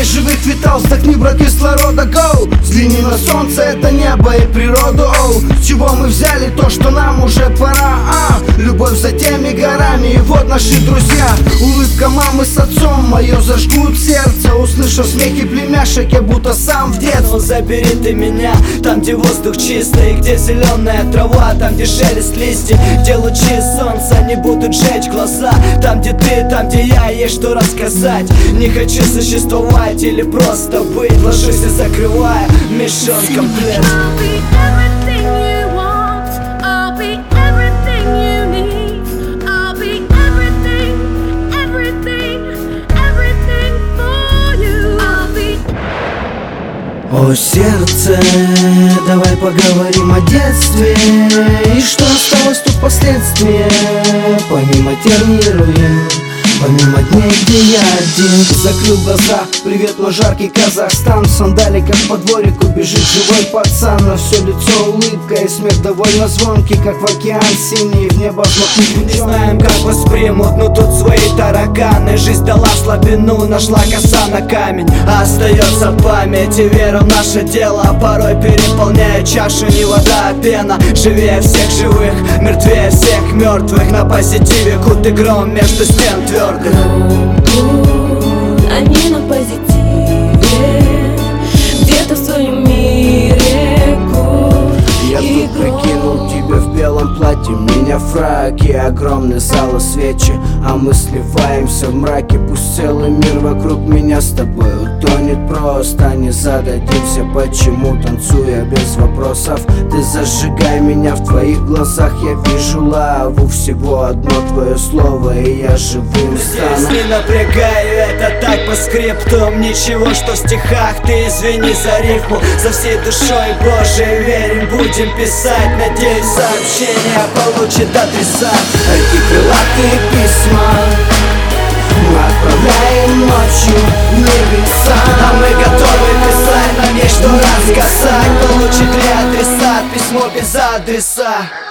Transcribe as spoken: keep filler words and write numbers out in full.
живых витал, вздохни, брат, кислорода, гоу. Взгляни на солнце, это небо и природу, оу. С чего мы взяли то, что нам уже пора, а? Любовь за теми горами, и вот наши друзья. Улыбка мамы с отцом мое зажгут сердце. Услышав смехи племяшек, я будто сам в детстве. Ну забери ты меня, там где воздух чистый, где зеленая трава, там где шелест листьев, где лучи солнца не будут жечь глаза. Там где ты, там где я, есть что рассказать. Не хочу существовать или просто быть. Ложусь и закрываю мишен комплект. О, сердце, давай поговорим о детстве. И что осталось тут последствия? Помимо тернируем, помимо дней, где я один. Закрыл глаза, привет, мой жаркий Казахстан. В сандаликах по дворику бежит живой пацан. На все лицо улыбка и смех довольно звонкий, как в океан синий, в небо взмахнуть. Не знаем, как воспримут, но тут свои тараканы. Жизнь дала слабину, нашла коса на камень. А остается память и вера в наше дело. Порой переполняет чашу не вода, а пена. Живее всех живых, мертвее всех мертвых. На позитиве кут и гром между стен твердых. А не на позитиве, где-то в своем мире кур. Я тут прикинул тебя в белом платье, меня фраки, огромный зал и свечи. А мы сливаемся в мраке, пусть целый мир вокруг меня с тобой утонет. Просто не зададимся, почему, танцуя без вопросов. Ты зажигай меня в твоих глазах, я вижу лаву. Всего одно твое слово, и я живым стану. Не напрягаю, это так по скрипту. Ничего, что в стихах, ты извини за рифму. За всей душой Божией верим, будем писать. Надеюсь, сообщение получит адреса. Эти крылатые письма мы отправляем ночью в небеса. А мы готовы писать, нам есть что рассказать. Получит ли адресат письмо без адреса?